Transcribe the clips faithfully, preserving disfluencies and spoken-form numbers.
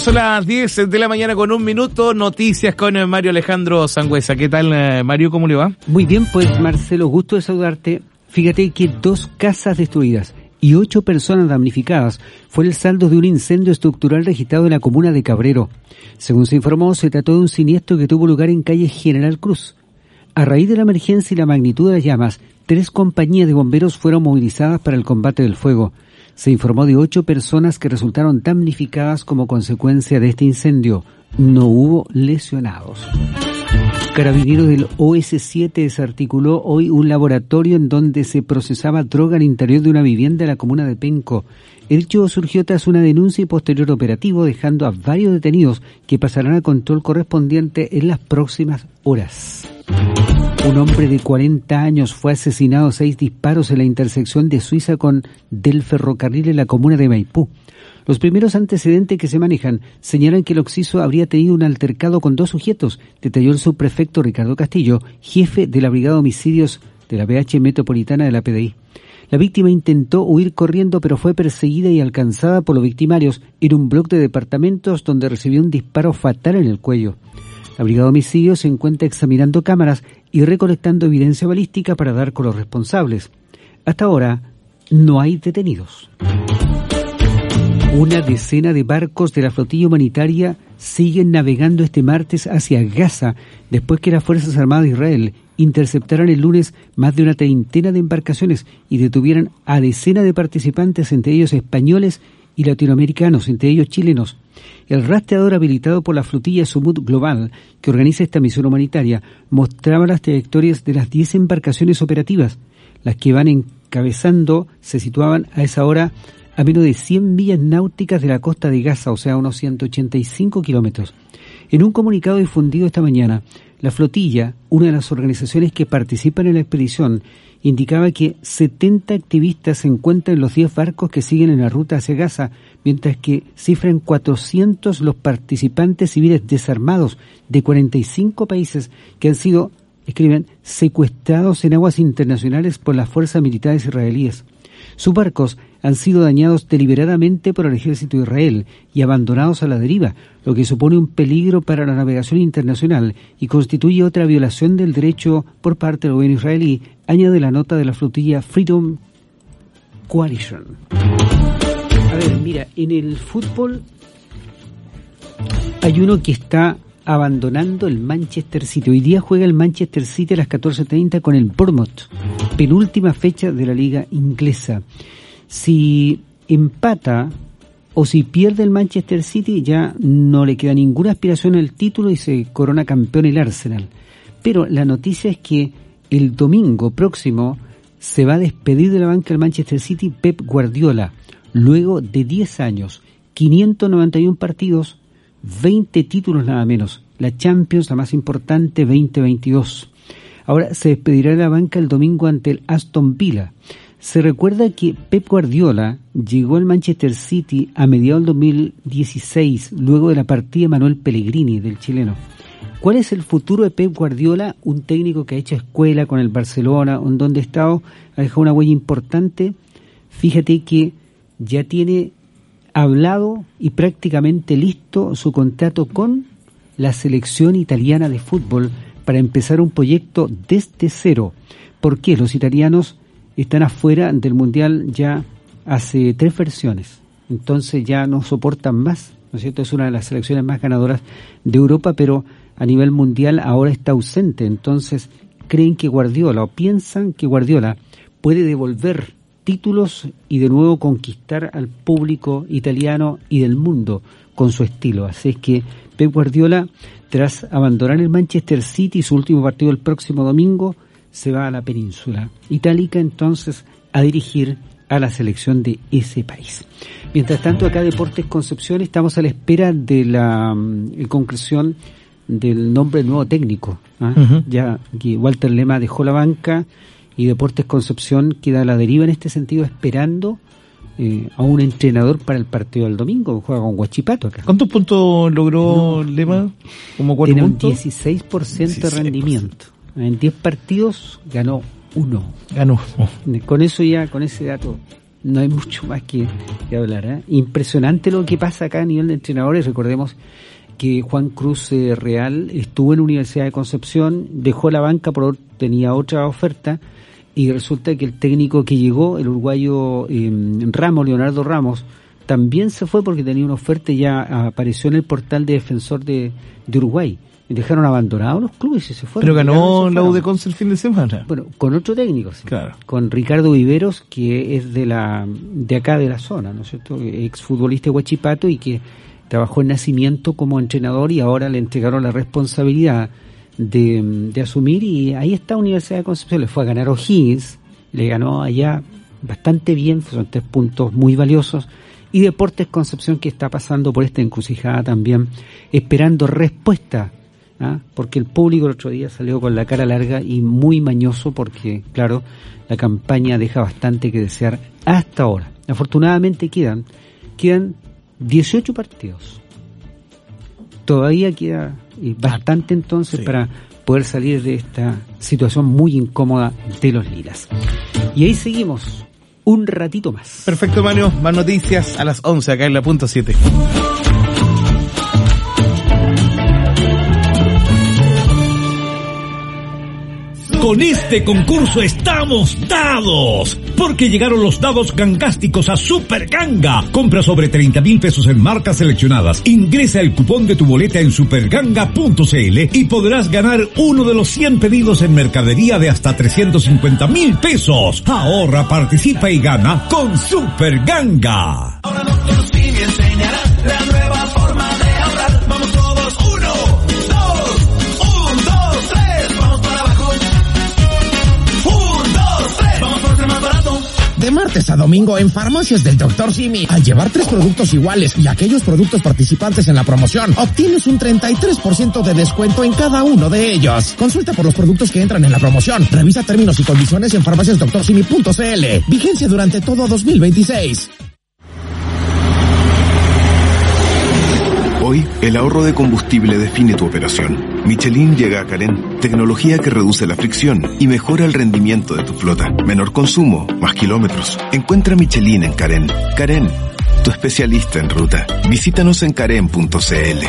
Son las diez de la mañana con un minuto. Noticias con Mario Alejandro Sangüesa. ¿Qué tal, Mario? ¿Cómo le va? Muy bien, pues Marcelo, gusto de saludarte. Fíjate que dos casas destruidas y ocho personas damnificadas fue el saldo de un incendio estructural registrado en la comuna de Cabrero. Según se informó, se trató de un siniestro que tuvo lugar en calle General Cruz. A raíz de la emergencia y la magnitud de las llamas, tres compañías de bomberos fueron movilizadas para el combate del fuego. Se informó de ocho personas que resultaron damnificadas como consecuencia de este incendio. No hubo lesionados. Carabineros del O S siete desarticuló hoy un laboratorio en donde se procesaba droga al interior de una vivienda en la comuna de Penco. El hecho surgió tras una denuncia y posterior operativo, dejando a varios detenidos que pasarán a control correspondiente en las próximas horas. Un hombre de cuarenta años fue asesinado a seis disparos en la intersección de Suiza con del ferrocarril en la comuna de Maipú. Los primeros antecedentes que se manejan señalan que el occiso habría tenido un altercado con dos sujetos, detalló el subprefecto Ricardo Castillo, jefe de la Brigada de Homicidios de la P H Metropolitana de la P D I. La víctima intentó huir corriendo, pero fue perseguida y alcanzada por los victimarios en un bloque de departamentos donde recibió un disparo fatal en el cuello. La Brigada de Homicidios se encuentra examinando cámaras y recolectando evidencia balística para dar con los responsables. Hasta ahora no hay detenidos. Una decena de barcos de la flotilla humanitaria siguen navegando este martes hacia Gaza después que las Fuerzas Armadas de Israel interceptaran el lunes más de una treintena de embarcaciones y detuvieran a decenas de participantes, entre ellos españoles y latinoamericanos, entre ellos chilenos. El rastreador habilitado por la flotilla Sumut Global, que organiza esta misión humanitaria, mostraba las trayectorias de las diez embarcaciones operativas. Las que van encabezando se situaban a esa hora a menos de cien millas náuticas de la costa de Gaza, o sea, unos ciento ochenta y cinco kilómetros. En un comunicado difundido esta mañana, la flotilla, una de las organizaciones que participan en la expedición, indicaba que setenta activistas se encuentran en los diez barcos que siguen en la ruta hacia Gaza, mientras que cifran cuatrocientos los participantes civiles desarmados de cuarenta y cinco países que han sido, escriben, secuestrados en aguas internacionales por las fuerzas militares israelíes. Sus barcos han sido dañados deliberadamente por el ejército de Israel y abandonados a la deriva, lo que supone un peligro para la navegación internacional y constituye otra violación del derecho por parte del gobierno israelí, añade la nota de la flotilla Freedom Coalition. A ver, mira, en el fútbol hay uno que está abandonando el Manchester City. Hoy día juega el Manchester City a las catorce treinta con el Bournemouth, penúltima fecha de la liga inglesa. Si empata o si pierde el Manchester City, ya no le queda ninguna aspiración al título y se corona campeón el Arsenal. Pero la noticia es que el domingo próximo se va a despedir de la banca del Manchester City Pep Guardiola, luego de diez años, quinientos noventa y uno partidos, veinte títulos nada menos, la Champions, la más importante, veinte veintidós. Ahora se despedirá de la banca el domingo ante el Aston Villa. Se recuerda que Pep Guardiola llegó al Manchester City a mediados del dos mil dieciséis, luego de la partida de Manuel Pellegrini, del chileno. ¿Cuál es el futuro de Pep Guardiola? Un técnico que ha hecho escuela con el Barcelona, en donde ha estado, ha dejado una huella importante. Fíjate que ya tiene hablado y prácticamente listo su contrato con la selección italiana de fútbol para empezar un proyecto desde cero. ¿Por qué? Los italianos están afuera del Mundial ya hace tres versiones, entonces ya no soportan más, ¿no es cierto? Es una de las selecciones más ganadoras de Europa, pero a nivel mundial ahora está ausente. Entonces creen que Guardiola, o piensan que Guardiola puede devolver títulos y de nuevo conquistar al público italiano y del mundo con su estilo. Así es que Pep Guardiola, tras abandonar el Manchester City, su último partido el próximo domingo, se va a la península itálica entonces a dirigir a la selección de ese país. Mientras tanto, acá Deportes Concepción estamos a la espera de la um, concreción del nombre del nuevo técnico. ¿eh? Uh-huh. Ya que Walter Lema dejó la banca y Deportes Concepción queda a la deriva en este sentido, esperando eh, a un entrenador para el partido del domingo. Juega con Huachipato acá. ¿Cuántos puntos logró no, Lema? ¿Como cuatro tiene puntos? Un dieciséis por ciento dieciséis por ciento de rendimiento. En diez partidos ganó uno. Ganó. Con eso ya, con ese dato, no hay mucho más que, que hablar. ¿eh? Impresionante lo que pasa acá a nivel de entrenadores. Recordemos que Juan Cruz eh, Real estuvo en la Universidad de Concepción, dejó la banca, por tenía otra oferta, y resulta que el técnico que llegó, el uruguayo eh, Ramos, Leonardo Ramos, también se fue porque tenía una oferta y ya apareció en el portal de Defensor de, de Uruguay. Y dejaron abandonados los clubes y se fueron. Pero ganó la U de Conce el fin de semana. Bueno, con otro técnico, sí. Claro. Con Ricardo Viveros, que es de la de acá de la zona, ¿no es cierto? Exfutbolista de Huachipato y que trabajó en Nacimiento como entrenador y ahora le entregaron la responsabilidad de, de asumir, y ahí está Universidad de Concepción. Le fue a ganar O'Higgins, le ganó allá bastante bien, son tres puntos muy valiosos. Y Deportes Concepción, que está pasando por esta encrucijada también, esperando respuesta. ¿Ah? Porque el público el otro día salió con la cara larga y muy mañoso porque, claro, la campaña deja bastante que desear hasta ahora. Afortunadamente quedan quedan dieciocho partidos. Todavía queda eh, bastante entonces sí. para poder salir de esta situación muy incómoda de los Lilas. Y ahí seguimos un ratito más. Perfecto, Mario. Más noticias a las once acá en la punto siete. Con este concurso estamos dados, porque llegaron los dados gangásticos a Super Ganga. Compra sobre treinta mil pesos en marcas seleccionadas. Ingresa el cupón de tu boleta en superganga punto cl y podrás ganar uno de los cien pedidos en mercadería de hasta trescientos cincuenta mil pesos. Ahorra, participa y gana con Super Ganga. Ahora doctor Simi enseñará la nueva forma de ahorrar. Vamos todos, uno, dos, un, dos, tres, vamos para abajo. De martes a domingo en Farmacias del doctor Simi. Al llevar tres productos iguales y aquellos productos participantes en la promoción, obtienes un treinta y tres por ciento de descuento en cada uno de ellos. Consulta por los productos que entran en la promoción. Revisa términos y condiciones en farmacias doctor simi punto cl. Vigencia durante todo dos mil veintiséis. Hoy, el ahorro de combustible define tu operación. Michelin llega a Carén, tecnología que reduce la fricción y mejora el rendimiento de tu flota. Menor consumo, más kilómetros. Encuentra Michelin en Carén. Carén, tu especialista en ruta. Visítanos en carén punto cl.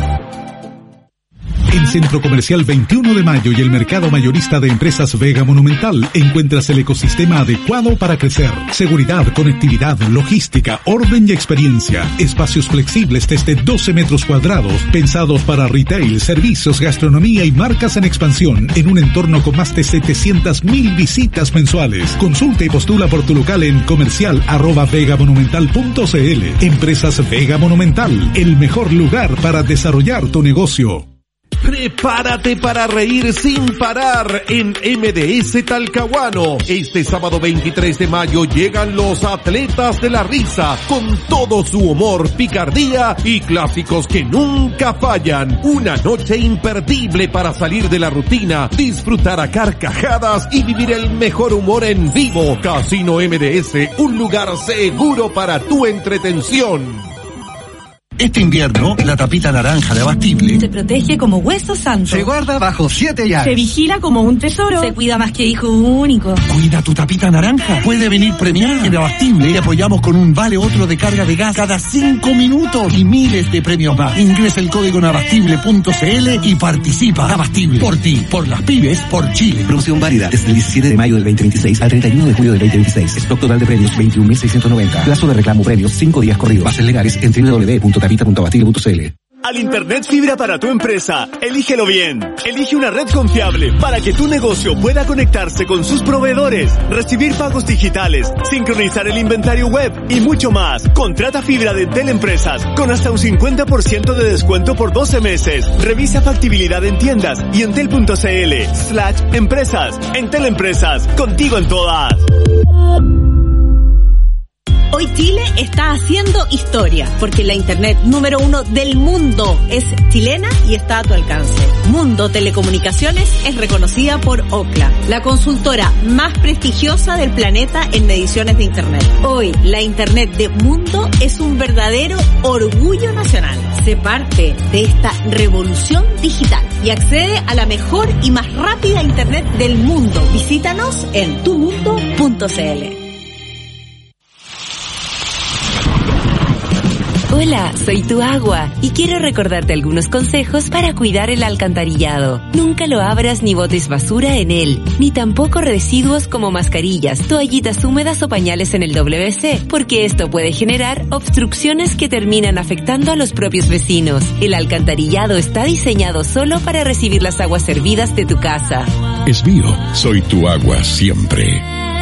En Centro Comercial veintiuno de Mayo y el Mercado Mayorista de Empresas Vega Monumental encuentras el ecosistema adecuado para crecer. Seguridad, conectividad, logística, orden y experiencia. Espacios flexibles desde doce metros cuadrados, pensados para retail, servicios, gastronomía y marcas en expansión, en un entorno con más de setecientas mil visitas mensuales. Consulta y postula por tu local en comercial arroba vegamonumental punto cl. Empresas Vega Monumental, el mejor lugar para desarrollar tu negocio. Prepárate para reír sin parar en M D S Talcahuano. Este sábado veintitrés de mayo llegan los atletas de la risa con todo su humor, picardía y clásicos que nunca fallan. Una noche imperdible para salir de la rutina, disfrutar a carcajadas y vivir el mejor humor en vivo. Casino M D S, un lugar seguro para tu entretención. Este invierno, la tapita naranja de Abastible se protege como hueso santo. Se guarda bajo siete llaves. Se vigila como un tesoro. Se cuida más que hijo único. Cuida tu tapita naranja. Puede venir premiada. En Abastible le apoyamos con un vale otro de carga de gas cada cinco minutos y miles de premios más. Ingresa el código en abastible punto cl y participa. Abastible. Por ti, por las pymes, por Chile. Promoción válida desde el diecisiete de mayo del veinte veintiséis al treinta y uno de julio del veinte veintiséis. Stock total de premios veintiún mil seiscientos noventa. Plazo de reclamo premios cinco días corridos. Bases legales en doble u doble u doble u punto tapita punto abastible punto cl. Al Internet fibra para tu empresa, elígelo bien. Elige una red confiable para que tu negocio pueda conectarse con sus proveedores, recibir pagos digitales, sincronizar el inventario web y mucho más. Contrata fibra de Teleempresas con hasta un cincuenta por ciento de descuento por doce meses. Revisa factibilidad en tiendas y en tel punto cl slash empresas. En Teleempresas, contigo en todas. Hoy Chile está haciendo historia, porque la internet número uno del mundo es chilena y está a tu alcance. Mundo Telecomunicaciones es reconocida por Ookla, la consultora más prestigiosa del planeta en mediciones de internet. Hoy, la internet de Mundo es un verdadero orgullo nacional. Sé parte de esta revolución digital y accede a la mejor y más rápida internet del mundo. Visítanos en tu mundo punto cl. Hola, soy tu agua y quiero recordarte algunos consejos para cuidar el alcantarillado. Nunca lo abras ni botes basura en él, ni tampoco residuos como mascarillas, toallitas húmedas o pañales en el doble ve ce, porque esto puede generar obstrucciones que terminan afectando a los propios vecinos. El alcantarillado está diseñado solo para recibir las aguas servidas de tu casa. Esbío, soy tu agua siempre.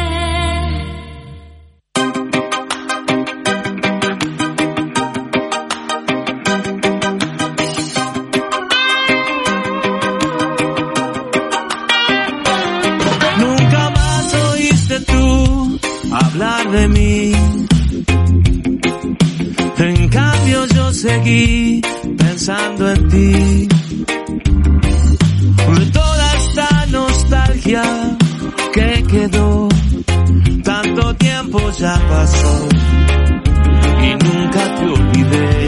Hablar de mí. En cambio yo seguí pensando en ti. De toda esta nostalgia que quedó, tanto tiempo ya pasó y nunca te olvidé.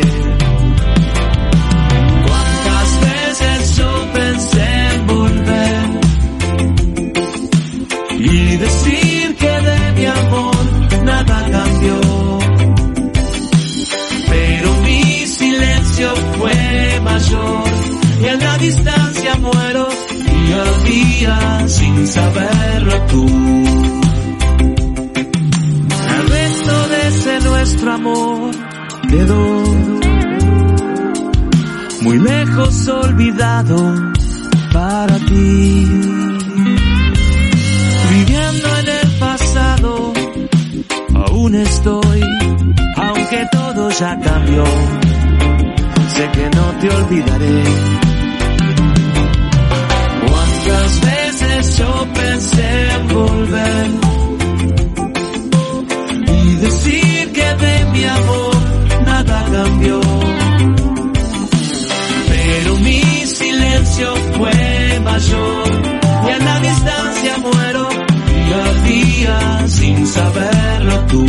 Cuántas veces yo pensé en volver y decir que de mi amor nada cambió, pero mi silencio fue mayor y en la distancia muero día a día sin saberlo tú. El resto de ese nuestro amor quedó muy lejos olvidado para ti. Viviendo en el pasado, aún estoy, aunque todo ya cambió, sé que no te olvidaré. Cuántas veces yo pensé en volver y decir que de mi amor nada cambió, pero mi silencio fue mayor y en la distancia muero día a día sin saberlo tú.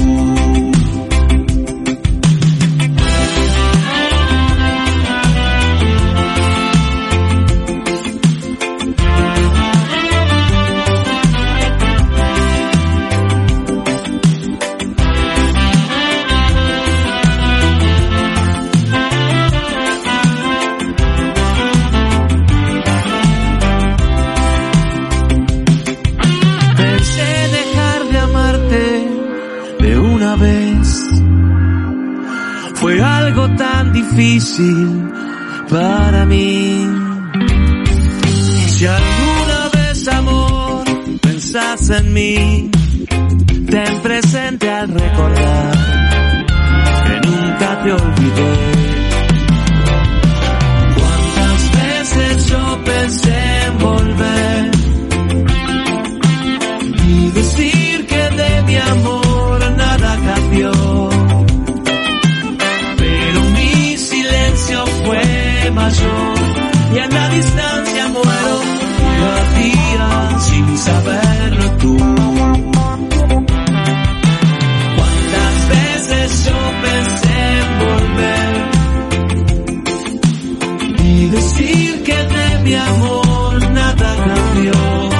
Fue algo tan difícil para mí. Si alguna vez, amor, pensás en mí, ten presente al recordar que nunca te olvidé. Cuántas veces yo pensé en volver y decir que de mi amor nada cambió, fue mayor y en la distancia muero día a día sin saberlo tú. Cuántas veces yo pensé en volver y decir que de mi amor nada cambió,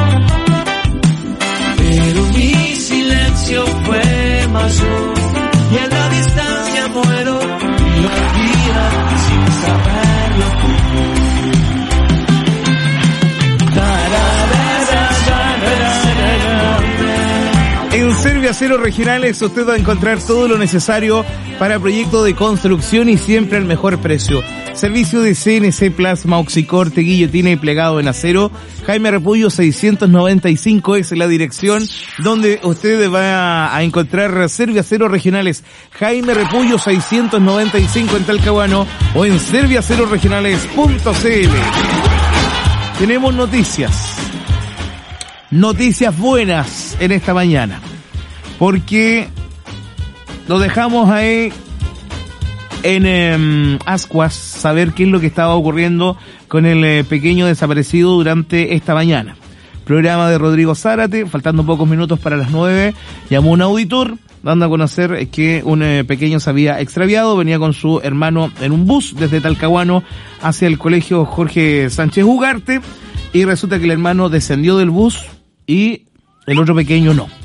pero mi silencio fue mayor y en la distancia muero día a día sin saberlo tú. En Servio Acero Regionales usted va a encontrar todo lo necesario para proyectos de construcción y siempre al mejor precio. Servicio de C N C Plasma, Oxicorte, guillotina y plegado en acero. Jaime Repullo seiscientos noventa y cinco es la dirección donde usted va a encontrar Servio Acero Regionales. Jaime Repullo seiscientos noventa y cinco en Talcahuano o en serviaceroregionales punto c l. Tenemos noticias. Noticias buenas en esta mañana. Porque lo dejamos ahí en eh, Ascuas, saber qué es lo que estaba ocurriendo con el eh, pequeño desaparecido durante esta mañana. Programa de Rodrigo Zárate, faltando pocos minutos para las nueve, llamó un auditor dando a conocer que un eh, pequeño se había extraviado, venía con su hermano en un bus desde Talcahuano hacia el colegio Jorge Sánchez Ugarte y resulta que el hermano descendió del bus y el otro pequeño no.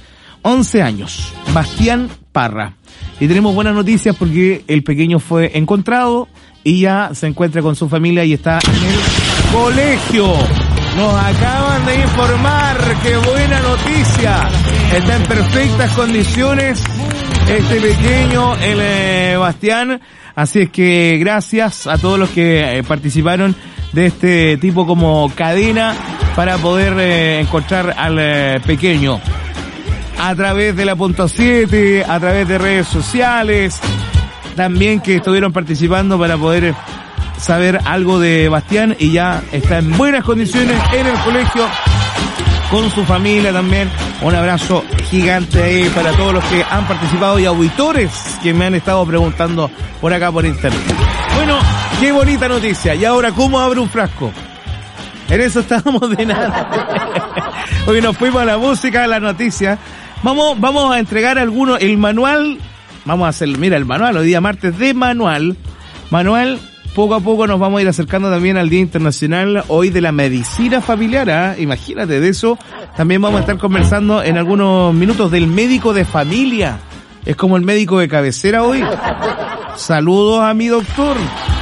once años, Bastián Parra. Y tenemos buenas noticias porque el pequeño fue encontrado y ya se encuentra con su familia y está en el colegio. Nos acaban de informar, qué buena noticia. Está en perfectas condiciones este pequeño, el eh, Bastián. Así es que gracias a todos los que eh, participaron de este tipo como cadena para poder eh, encontrar al eh, pequeño. A través de la punto siete, a través de redes sociales, también que estuvieron participando para poder saber algo de Bastián y ya está en buenas condiciones en el colegio con su familia también. Un abrazo gigante ahí para todos los que han participado y auditores que me han estado preguntando por acá por internet. Bueno, qué bonita noticia. Y ahora, ¿cómo abre un frasco? En eso estábamos de nada. Hoy nos fuimos a la música, a la noticia. Vamos, vamos a entregar algunos, el manual, vamos a hacer, mira, el manual, hoy día martes de manual, manual, poco a poco nos vamos a ir acercando también al Día Internacional hoy de la Medicina Familiar, ¿eh? Imagínate de eso, también vamos a estar conversando en algunos minutos del médico de familia, es como el médico de cabecera hoy. Saludos a mi doctor,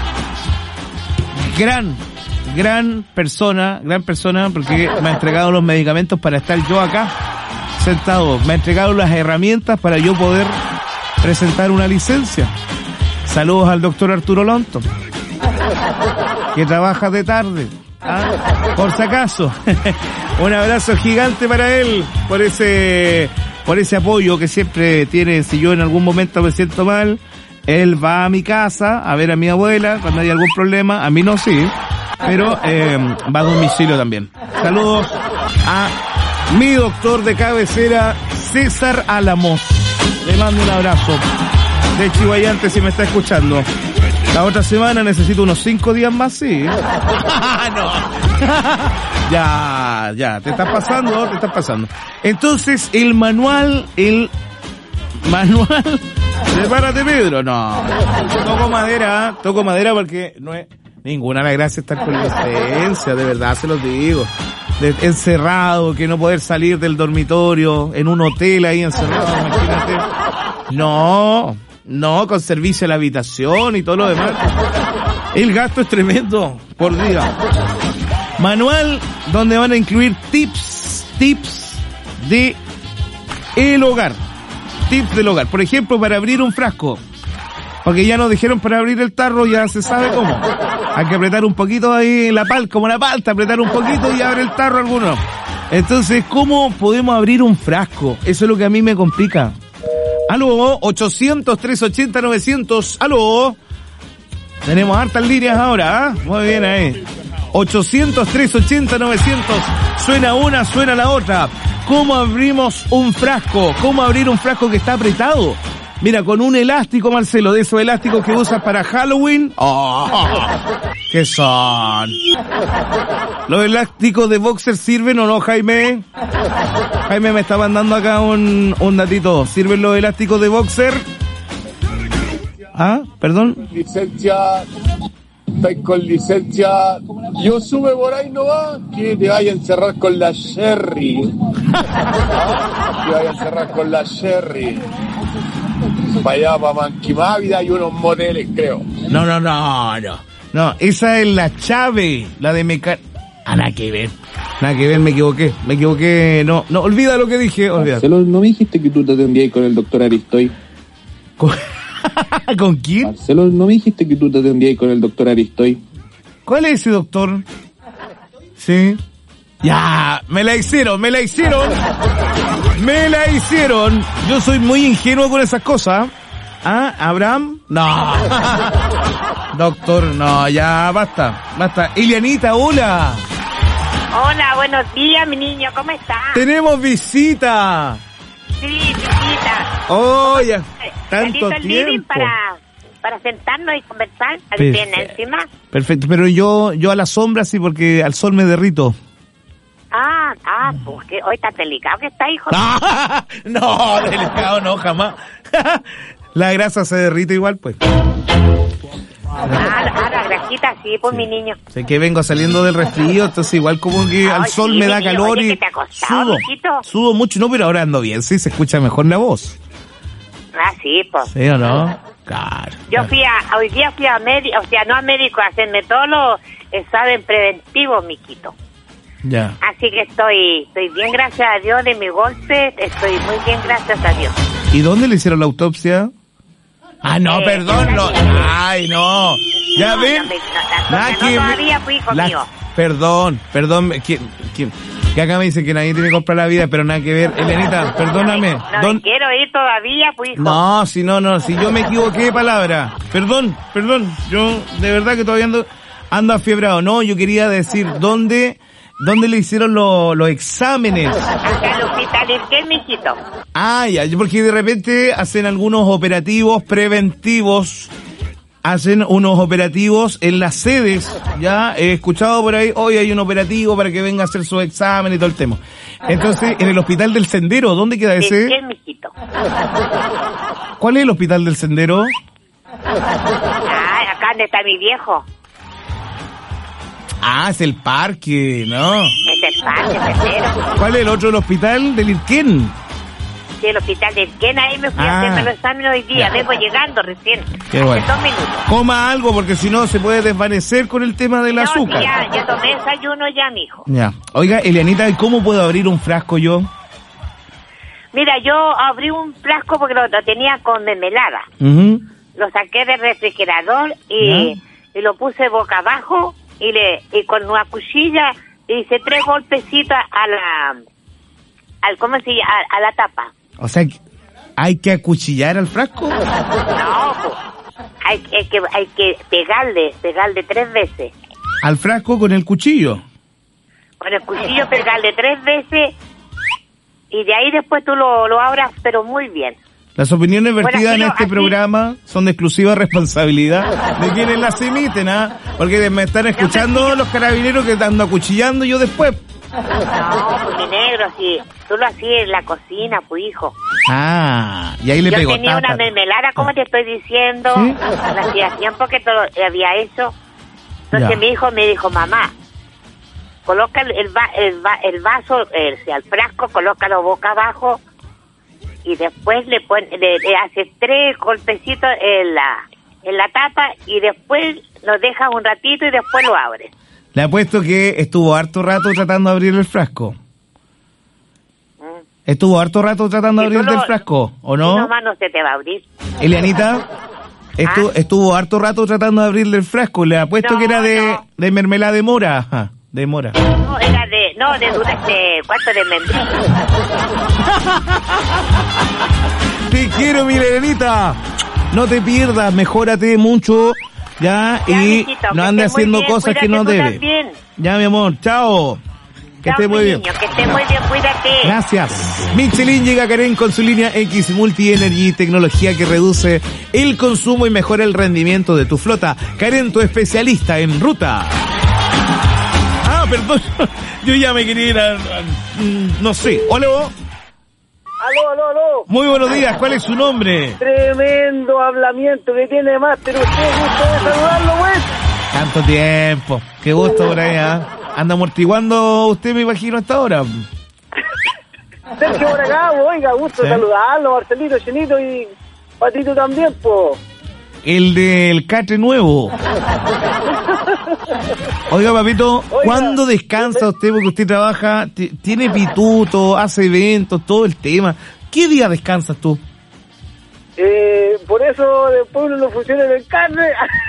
gran, gran persona, gran persona, porque me ha entregado los medicamentos para estar yo acá sentado, me ha entregado las herramientas para yo poder presentar una licencia. Saludos al doctor Arturo Lonto, que trabaja de tarde, ¿ah? Por si acaso. Un abrazo gigante para él, por ese, por ese apoyo que siempre tiene. Si yo en algún momento me siento mal, él va a mi casa a ver a mi abuela cuando hay algún problema, a mí no sí, pero eh, va a domicilio también. Saludos a mi doctor de cabecera, César Álamos. Le mando un abrazo. De Chihuayante, si me está escuchando. La otra semana necesito unos cinco días más, sí. No. Ya, ya, te estás pasando, te estás pasando. Entonces, el manual, el manual, prepárate, Pedro. No, toco madera, toco madera porque no es ninguna la gracia estar con licencia, de verdad se los digo. De, encerrado, que no poder salir del dormitorio, en un hotel ahí encerrado, imagínate. No, no, con servicio a la habitación y todo lo demás. El gasto es tremendo por día. Manual donde van a incluir tips, tips de el hogar. Tips del hogar. Por ejemplo, para abrir un frasco. Porque ya nos dijeron para abrir el tarro, ya se sabe cómo. Hay que apretar un poquito ahí en la pal, como la palta, apretar un poquito y abre el tarro alguno. Entonces, ¿cómo podemos abrir un frasco? Eso es lo que a mí me complica. Aló, ochocientos, trescientos ochenta, novecientos. Aló. Tenemos hartas líneas ahora, ¿ah? ¿eh? Muy bien ahí. ochocientos, trescientos ochenta, novecientos. Suena una, suena la otra. ¿Cómo abrimos un frasco? ¿Cómo abrir un frasco que está apretado? Mira, con un elástico, Marcelo, de esos elásticos que usas para Halloween. ¡Oh! ¿Qué son? ¿Los elásticos de boxer sirven o no, Jaime? Jaime me está mandando acá un, un datito. ¿Sirven los elásticos de boxer? ¿Ah? ¿Perdón? Licencia, estáis con licencia. Yo sube por ahí no va, que te vaya a encerrar con la Sherry. ¿Ah? Te vaya a encerrar con la Sherry. Para allá, para Manquimávida hay unos moteles, creo. No, no, no, no. No, esa es la Chave, la de Meca... Ah, nada que ver. Nada que ver, me equivoqué. Me equivoqué. No, no, olvida lo que dije, olvida. Marcelo, ¿no me dijiste que tú te atendías con el doctor Aristoy? ¿Con, ¿Con quién? Marcelo, ¿no me dijiste que tú te atendías con el doctor Aristoy? ¿Cuál es ese doctor? Sí. Ya, me la hicieron, me la hicieron. Me la hicieron. Yo soy muy ingenuo con esas cosas. ¿Ah? ¿Abraham? No. Doctor, no, ya, basta, basta. Elianita, hola. Hola, buenos días, mi niño, ¿cómo estás? Tenemos visita. Sí, visita. Oh, ya, tanto el tiempo. Para, para sentarnos y conversar. Perfecto. Bien, encima. Perfecto, pero yo, yo a la sombra sí, porque al sol me derrito. Ah, ah, porque hoy está delicado que está, hijo. Ah, no, delicado no, jamás. La grasa se derrite igual, pues. Ah, ah, la grasita, sí, pues, sí. Mi niño. Sé que vengo saliendo del resfrío, entonces igual como que Ay, al sol sí, me da niño, calor oye, y que te ha costado, sudo, mijito. sudo mucho, no, pero ahora ando bien, sí, se escucha mejor la voz. Ah, sí, pues. ¿Sí o no? Claro. Yo claro. fui a, hoy día fui a médico, o sea, no a médico, a hacerme todos los exámenes preventivos, miquito. Ya. Así que estoy, estoy bien, gracias a Dios, de mi golpe, estoy muy bien, gracias a Dios. ¿Y dónde le hicieron la autopsia? Ah, no, eh, perdón, no. Ay, no. Ya no, ven. No, no, no, no, no todavía fui hijo la, mío. Perdón, perdón. Que, que, que acá me dicen que nadie tiene que comprar la vida, pero nada que ver. Elianita, perdóname. No, no Don... quiero ir todavía, pues, hijo. No, si no, no, si yo me equivoqué de palabra. Perdón, perdón. Yo de verdad que todavía ando, ando afiebrado. No, yo quería decir dónde... ¿Dónde le hicieron lo, los exámenes? Acá al hospital, ¿qué, mijito? Ah, ya, porque de repente hacen algunos operativos preventivos, hacen unos operativos en las sedes, ya, he escuchado por ahí, hoy hay un operativo para que venga a hacer su examen y todo el tema. Entonces, en el Hospital del Sendero, ¿dónde queda ese? ¿Qué, mijito? ¿Cuál es el Hospital del Sendero? Ah, acá donde está mi viejo. Ah, es el parque, ¿no? Es el parque, Sendero. ¿Cuál es el otro, el hospital del Irquén? Sí, el hospital del Irquén, ahí me fui ah. a hacerme los exámenes hoy día, vengo llegando recién, Qué hace bueno. dos minutos. Coma algo, porque si no se puede desvanecer con el tema del no, azúcar. Sí, ya, ya tomé desayuno ya, mijo. Ya. Oiga, Elianita, ¿cómo puedo abrir un frasco yo? Mira, yo abrí un frasco porque lo, lo tenía con mermelada. Uh-huh. Lo saqué del refrigerador y, y lo puse boca abajo. Y le y con una cuchilla le hice tres golpecitos a la al cómo se llama a, a la tapa. O sea, ¿hay que acuchillar al frasco? No, pues, hay, hay que hay que pegarle, pegarle tres veces. Al frasco con el cuchillo. Con el cuchillo pegarle tres veces y de ahí después tú lo lo abras, pero muy bien. Las opiniones vertidas bueno, en este aquí... programa son de exclusiva responsabilidad de quienes las emiten, ¿ah? ¿eh? Porque me están escuchando no, los carabineros que están acuchillando yo después. No, pues mi negro, si tú lo hacías en la cocina, pues hijo. Ah, y ahí le yo pegó. Yo tenía tata. una mermelada, como te estoy diciendo, ¿sí? La hacía tiempo que todo había hecho. Entonces ya. Mi hijo me dijo, mamá, coloca el, el, el, el vaso, el, el frasco, colócalo boca abajo. Y después le pone, le, le hace tres golpecitos en la en la tapa y después lo dejas un ratito y después lo abres. Le apuesto que estuvo harto rato tratando de abrir el frasco. Mm. Estuvo harto rato tratando de abrir lo, el frasco, ¿o no? No más no se te va a abrir. Elianita, estuvo, ¿Ah? estuvo harto rato tratando de abrirle el frasco. Le apuesto no, que era de, no. de mermelada de mora. Ajá, de mora. No, era de, no, de dulce, de cuarto de membrillo. Te quiero, mi Elianita. No te pierdas, mejórate mucho, ya, ya y mijito, no andes haciendo bien, cosas que no debes. Ya, mi amor, chao. Que esté muy bien. Que esté muy bien, cuídate. Gracias. Michelin llega a Karen con su línea X Multi Energy, tecnología que reduce el consumo y mejora el rendimiento de tu flota. Karen, tu especialista en ruta. Ah, perdón, yo ya me quería ir a, a, a no sé. Hola, vos. Aló, aló, aló. Muy buenos días, ¿cuál es su nombre? Tremendo hablamiento que tiene Máster. ¿Usted gusta de saludarlo, güey? Tanto tiempo. Qué gusto por ahí, ¿eh? Anda amortiguando usted, me imagino, hasta ahora. Sergio Bragado, oiga, gusto ¿Sí? saludarlo, Marcelito, Chenito y Patito también, po. El del Catre Nuevo. Oiga, papito, Oiga, ¿cuándo descansa usted? Porque usted trabaja, t- tiene pituto, hace eventos, todo el tema. ¿Qué día descansas tú? Eh, por eso después uno no funciona en el carne.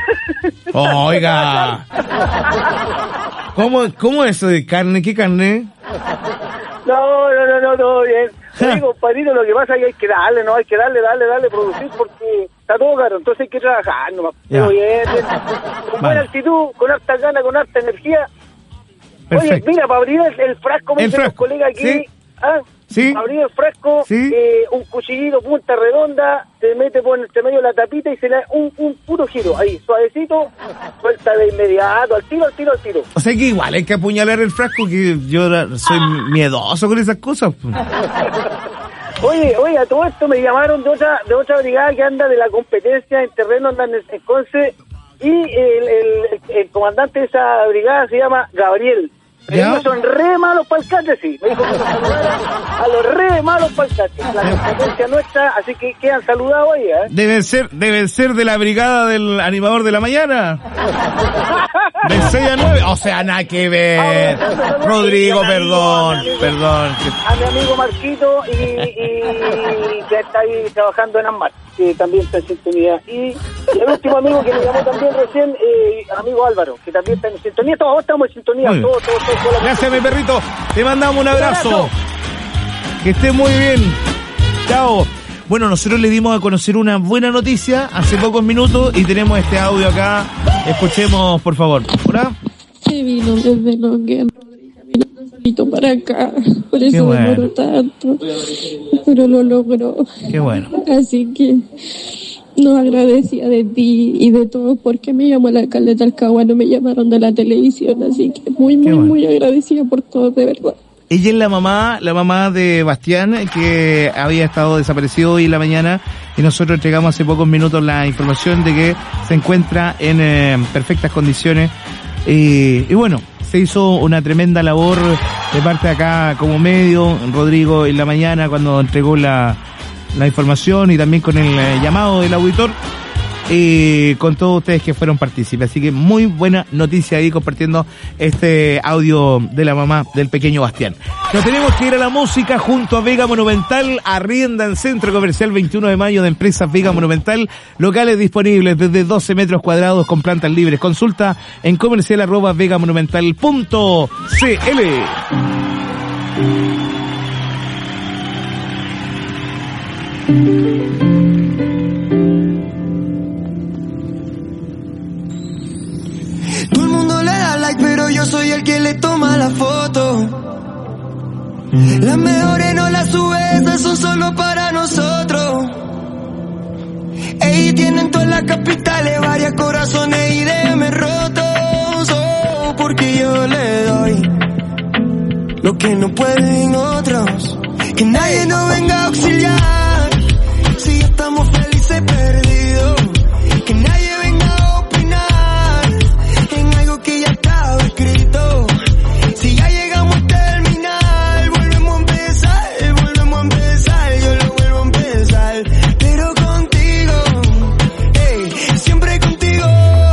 Oiga. ¿Cómo, cómo es eso de carne? ¿Qué carne? No, no, no, no, todo bien. Oye, compadrito, lo que pasa es que hay que darle, ¿no? Hay que darle, darle, darle, producir porque está todo caro, entonces hay que trabajar nomás. Pero bien, bien. Con buena actitud, con harta gana, con harta energía. Perfecto. Oye, mira, para abrir el, el frasco, me dicen los colegas aquí, ¿sí? ¿Ah? ¿Sí? Abrir el frasco, ¿sí? eh, un cuchillito, punta redonda, te mete por entre medio de la tapita y se le da un, un puro giro, ahí, suavecito, suelta de inmediato, al tiro, al tiro, al tiro. O sea que igual hay que apuñalar el frasco, que yo soy miedoso con esas cosas. Oye, oye, a todo esto me llamaron de otra de otra brigada que anda de la competencia en terreno, andan en, en Conce, Y el, el, el comandante de esa brigada se llama Gabriel. Ellos son re malos para el cate, sí. Me dijo que nos saludara a los re malos para el cate. La competencia nuestra, así que quedan saludados ahí, ¿eh? Deben ser, deben ser de la brigada del animador de la mañana. De seis a nueve. O sea, nada que ver. Rodrigo, perdón, perdón. A mi amigo Marquito y, y que está ahí trabajando en Ammar, que también está en sintonía. Y el último amigo que me llamó también recién, eh, amigo Álvaro, que también está en sintonía. Todos estamos en sintonía, todos, todos, todos. Gracias, mi perrito. Te mandamos un abrazo. Que estés muy bien. Chao. Bueno, nosotros le dimos a conocer una buena noticia hace pocos minutos y tenemos este audio acá. Escuchemos, por favor. ¿Hola? Se vino desde Longuén, caminando solito para acá. Por eso bueno. demoró tanto. Pero lo logró. Qué bueno. Así que nos agradecía de ti y de todos porque me llamó el alcalde de Talcahuano, me llamaron de la televisión. Así que muy, muy, bueno. muy agradecida por todo, de verdad. Ella es la mamá, la mamá de Bastián, que había estado desaparecido hoy en la mañana, y nosotros entregamos hace pocos minutos la información de que se encuentra en eh, perfectas condiciones. Eh, y bueno, se hizo una tremenda labor de parte de acá como medio, Rodrigo en la mañana cuando entregó la, la información y también con el eh, llamado del auditor. Y con todos ustedes que fueron partícipes. Así que muy buena noticia ahí compartiendo este audio de la mamá del pequeño Bastián. Nos tenemos que ir a la música junto a Vega Monumental. Arrienda en Centro Comercial veintiuno de mayo de Empresas Vega Monumental. Locales disponibles desde doce metros cuadrados con plantas libres. Consulta en comercial arroba vegamonumental punto cl. Todo el mundo le da like, pero yo soy el que le toma la foto. Las mejores no las subes, esas son solo para nosotros. Ey, tienen todas las capitales, varias corazones y D M rotos. Oh, porque yo le doy lo que no pueden otros. Que nadie nos venga a auxiliar si ya estamos felices perdidos. Que nadie venga a opinar en algo que ya estaba escrito. Si ya llegamos a terminar, volvemos a empezar, volvemos a empezar, yo lo vuelvo a empezar. Pero contigo, hey, siempre contigo.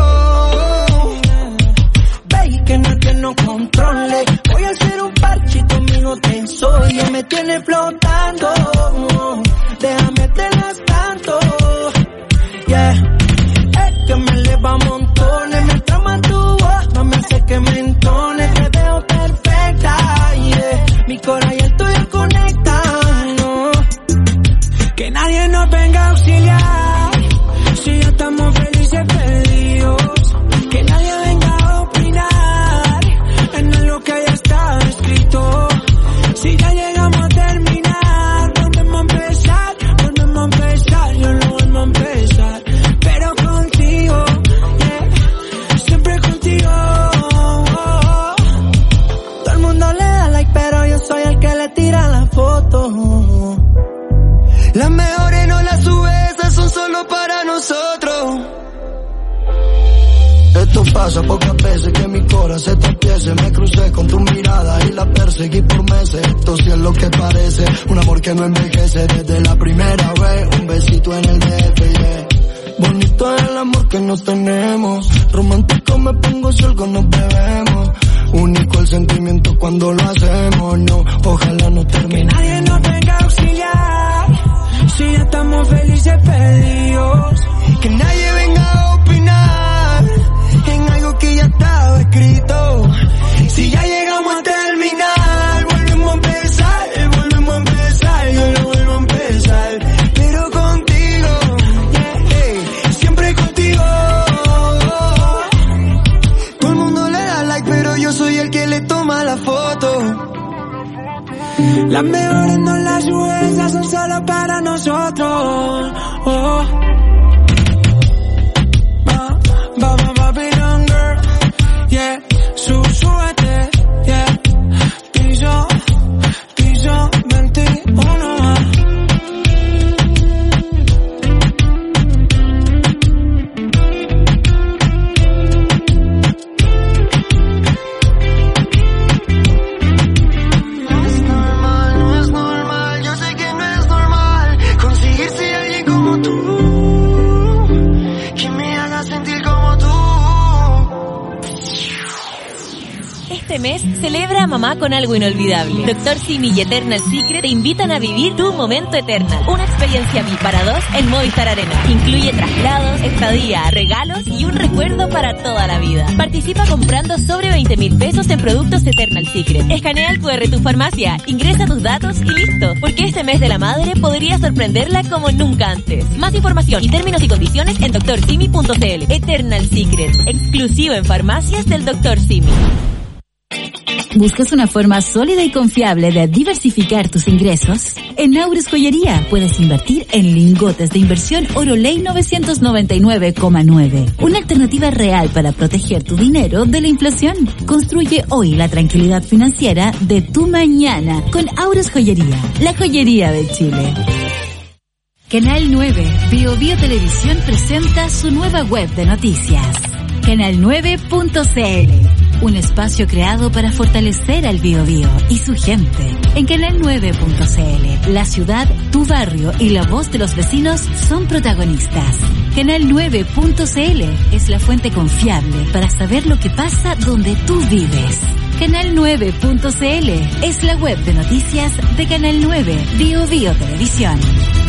Ve que nadie nos controle. Voy a hacer un parche y conmigo te soy. Ya me tiene flotando, déjame tener tanto, yeah. Es que me eleva montones, me trama tu voz, no me hace que me entone. Te veo perfecta, yeah. Mi corazón y el tuyo conectan, no. Que nadie nos venga a auxiliar si ya estamos felices perdidos. Que nadie venga a opinar en algo que ya está escrito. Si ya llegamos a terminar, volvemos a empezar, volvemos a empezar, yo lo vuelvo a empezar. Pero contigo, yeah, siempre contigo. Todo el mundo le da like, pero yo soy el que le tira la foto. Las mejores no las subes, esas son solo para nosotros. Esto pasa pocas veces que mi corazón se tropiece. Me crucé con tu mirada y la perseguí por meses. Esto sí es lo que parece, un amor que no envejece desde la primera vez. Un besito en el D F, yeah. Bonito es el amor que nos tenemos. Romántico me pongo si algo nos bebemos. Único el sentimiento cuando lo hacemos, no, ojalá no termine. Que nadie nos venga a auxiliar si ya estamos felices perdidos. Que nadie venga a opinar en algo que ya estaba escrito. Si ya llegamos a terminar, volvemos a empezar, volvemos a empezar, yo lo vuelvo a empezar. Pero contigo, yeah, hey, siempre contigo. Todo el mundo le da like, pero yo soy el que le toma la foto. Las mejores no las subes, esas son solo para nosotros. Oh. Ba, ba, ba, Babylon girl, yeah. Su, súbete, yeah. Piso, piso veintiuno. Celebra a mamá con algo inolvidable. Doctor Simi y Eternal Secret te invitan a vivir tu momento Eternal. Una experiencia V I P para dos en Movistar Arena. Incluye traslados, estadía, regalos y un recuerdo para toda la vida. Participa comprando sobre veinte mil pesos en productos Eternal Secret. Escanea el cu erre tu farmacia, ingresa tus datos y listo. Porque este mes de la madre podría sorprenderla como nunca antes. Más información y términos y condiciones en doctor simi punto c l. Eternal Secret, exclusivo en farmacias del doctor Simi. ¿Buscas una forma sólida y confiable de diversificar tus ingresos? En Aures Joyería puedes invertir en lingotes de inversión Oroley novecientos noventa y nueve coma nueve. Una alternativa real para proteger tu dinero de la inflación. Construye hoy la tranquilidad financiera de tu mañana con Aures Joyería, la joyería de Chile. Canal nueve, Bio Bio Televisión presenta su nueva web de noticias. canal nueve punto c l. Un espacio creado para fortalecer al Biobío y su gente. En canal nueve punto c l, la ciudad, tu barrio y la voz de los vecinos son protagonistas. canal nueve punto c l es la fuente confiable para saber lo que pasa donde tú vives. canal nueve punto c l es la web de noticias de Canal nueve, Biobío Televisión.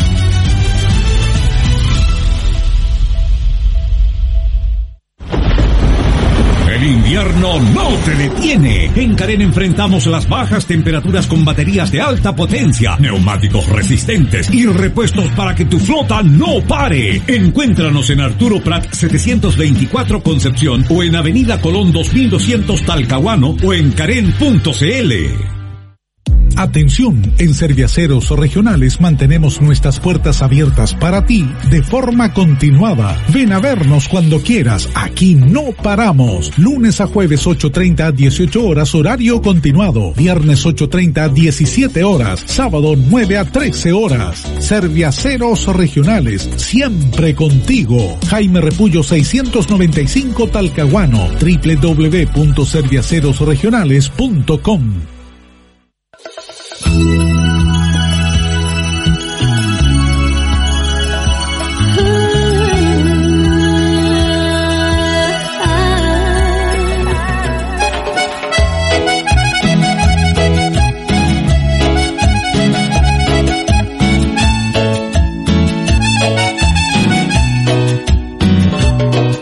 El invierno no te detiene. En Karen enfrentamos las bajas temperaturas con baterías de alta potencia, neumáticos resistentes y repuestos para que tu flota no pare. Encuéntranos en Arturo Prat setecientos veinticuatro Concepción o en Avenida Colón dos mil doscientos Talcahuano o en karen punto c l. Atención, en Serviaceros Regionales mantenemos nuestras puertas abiertas para ti de forma continuada. Ven a vernos cuando quieras, aquí no paramos. Lunes a jueves ocho treinta a dieciocho horas horario continuado. Viernes ocho treinta a diecisiete horas. Sábado nueve a trece horas. Serviaceros Regionales, siempre contigo. Jaime Repullo seiscientos noventa y cinco Talcahuano. doble u doble u doble u punto serviaceros regionales punto com.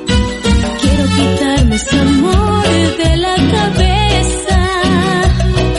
Quiero quitarme ese amor de la cabeza.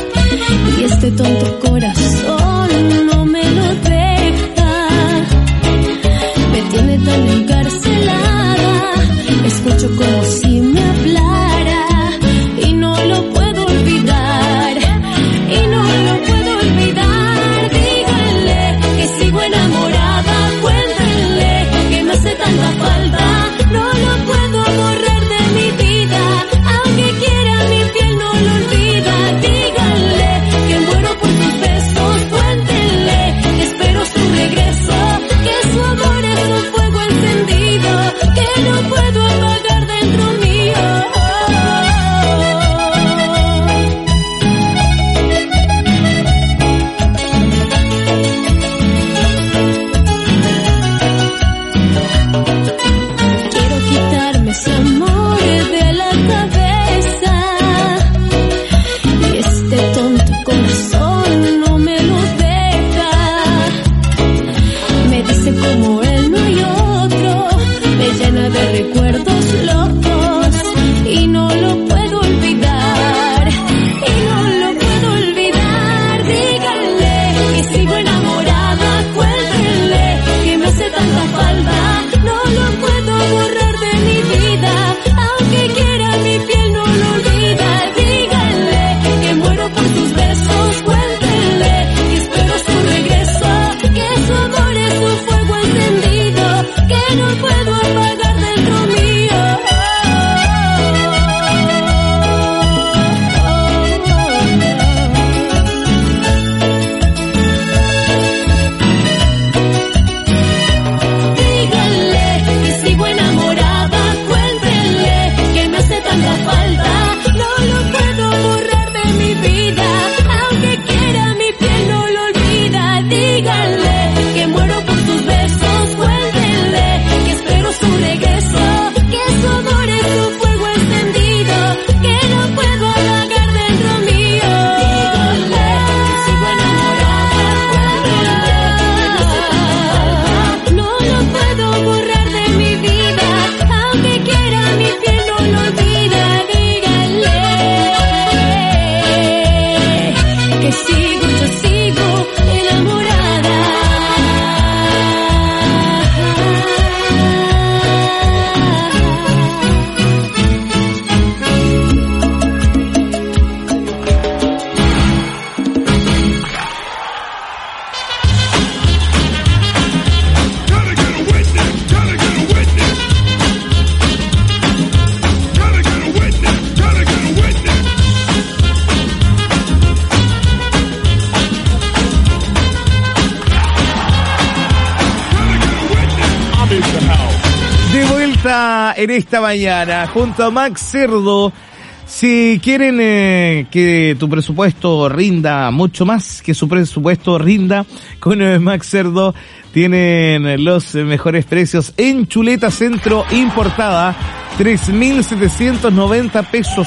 está en esta mañana junto a Max Cerdo. Si quieren eh, que tu presupuesto rinda mucho más, que su presupuesto rinda con eh, Max Cerdo, tienen los eh, mejores precios en chuleta centro importada, tres mil setecientos noventa pesos.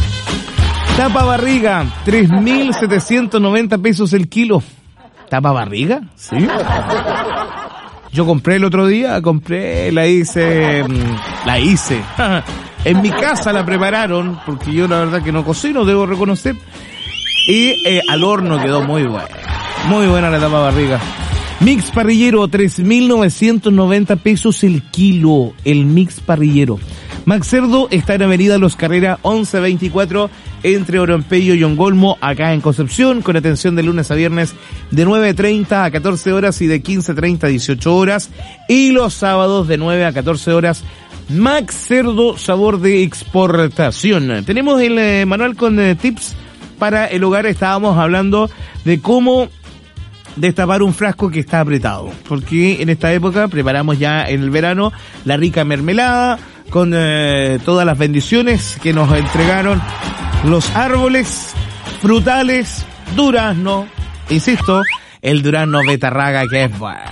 Tapa barriga, tres mil setecientos noventa pesos el kilo. ¿Tapa barriga? Sí. Yo compré el otro día, compré, la hice, la hice. En mi casa la prepararon, porque yo la verdad que no cocino, debo reconocer. Y eh, al horno quedó muy buena. Muy buena la tapa barriga. Mix parrillero, tres mil novecientos noventa pesos el kilo. El mix parrillero. Max Cerdo está en Avenida Los Carreras once veinticuatro, entre Oropello y Ongolmo, acá en Concepción, con atención de lunes a viernes de nueve treinta a catorce horas y de quince treinta a dieciocho horas. Y los sábados de nueve a catorce horas. Max Cerdo, sabor de exportación. Tenemos el eh, manual con eh, tips para el hogar. Estábamos hablando de cómo destapar un frasco que está apretado, porque en esta época preparamos ya en el verano la rica mermelada con eh, todas las bendiciones que nos entregaron los árboles frutales, durazno, insisto, el durazno betarraga, que es bueno.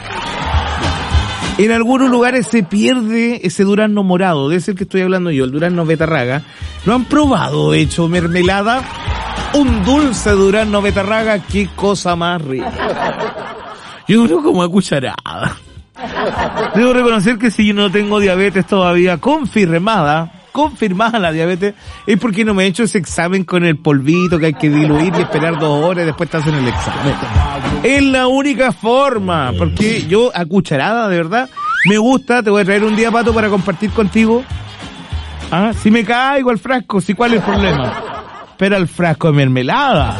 En algunos lugares se pierde ese durazno morado, de ese que estoy hablando yo, el durazno betarraga. ¿Lo han probado hecho mermelada? Un dulce durazno betarraga, qué cosa más rica. Yo creo como a cucharada. Debo reconocer que si yo no tengo diabetes todavía confirmada, confirmada la diabetes, es porque no me he hecho ese examen con el polvito que hay que diluir y esperar dos horas y después te hacen el examen. Es la única forma, porque yo a cucharada, de verdad, me gusta. Te voy a traer un día, Pato, para compartir contigo. Ah, si me caigo al frasco, si cuál es el problema. Pero el frasco de mermelada.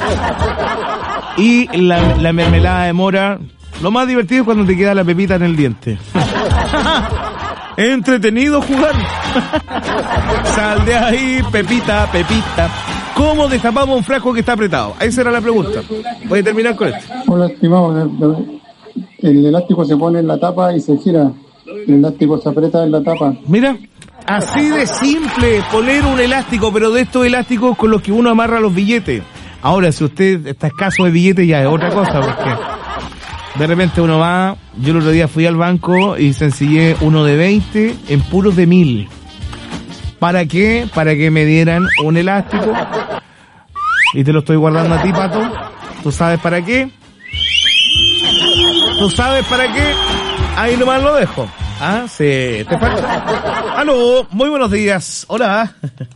Y la, la mermelada de mora, lo más divertido es cuando te queda la pepita en el diente. Es entretenido jugar. Sal de ahí, pepita, pepita. ¿Cómo destapamos un frasco que está apretado? Esa era la pregunta. Voy a terminar con esto. Hola, estimado. El elástico se pone en la tapa y se gira. El elástico se aprieta en la tapa. Mira, así de simple, poner un elástico, pero de estos elásticos con los que uno amarra los billetes. Ahora, si usted está escaso de billetes, ya es otra cosa, porque de repente uno va. Yo el otro día fui al banco y sencillé uno de veinte en puros de mil. ¿Para qué? Para que me dieran un elástico. Y te lo estoy guardando a ti, Pato. ¿Tú sabes para qué? ¿Tú sabes para qué? Ahí nomás lo dejo. Ah, sí, te falta. Aló, muy buenos días. Hola.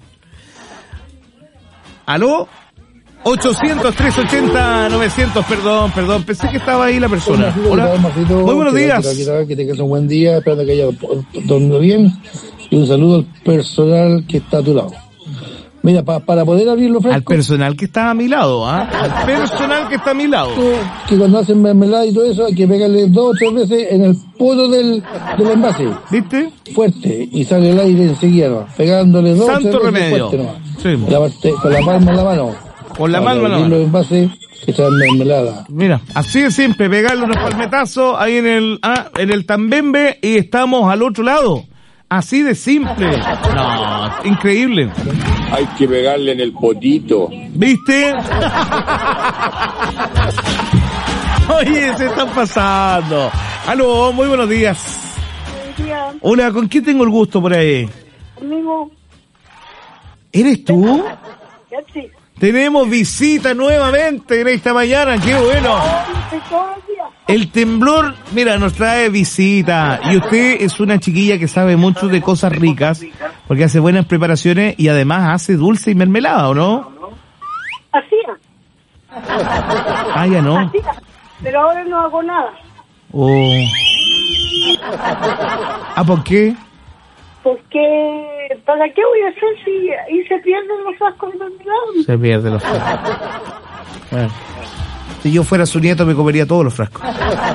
Aló. ochocientos, trescientos ochenta, novecientos, perdón, perdón, pensé que estaba ahí la persona. Hola. Muy buenos días. Que tengas un buen día, esperando que haya dormido bien. Y un saludo al personal que está a tu lado. Mira, pa, para poder abrir los frescos... Al personal que está a mi lado, ¿ah? ¿eh? Al personal que está a mi lado. Que cuando hacen mermelada y todo eso, hay que pegarle dos o tres veces en el poto del, del envase. ¿Viste? Fuerte. Y sale el aire enseguida, ¿no? Pegándole dos Santo o tres veces remedio. fuerte, ¿no? Sí. Con la, parte, con la palma en la mano. Con la palma en la mano. los envases que traen mermelada. Mira, así de simple, pegarle unos palmetazos ahí en el, ah, en el tambembe y estamos al otro lado. Así de simple. No, increíble. Hay que pegarle en el potito. ¿Viste? Oye, se están pasando. Aló, muy buenos días. Buenos días. Hola, ¿con quién tengo el gusto por ahí? Conmigo. ¿Eres tú? Sí. Tenemos visita nuevamente en esta mañana, qué bueno. El temblor, mira, nos trae visita. Y usted es una chiquilla que sabe mucho de cosas ricas, porque hace buenas preparaciones y además hace dulce y mermelada, ¿o no? Hacía. Ah, ya no. Hacía, pero ahora no hago nada. Oh. ¿Ah, por qué? Porque, ¿para qué voy a hacer si y se pierden los frascos de mermelada? Se pierden los frascos. Bueno, si yo fuera su nieto me comería todos los frascos.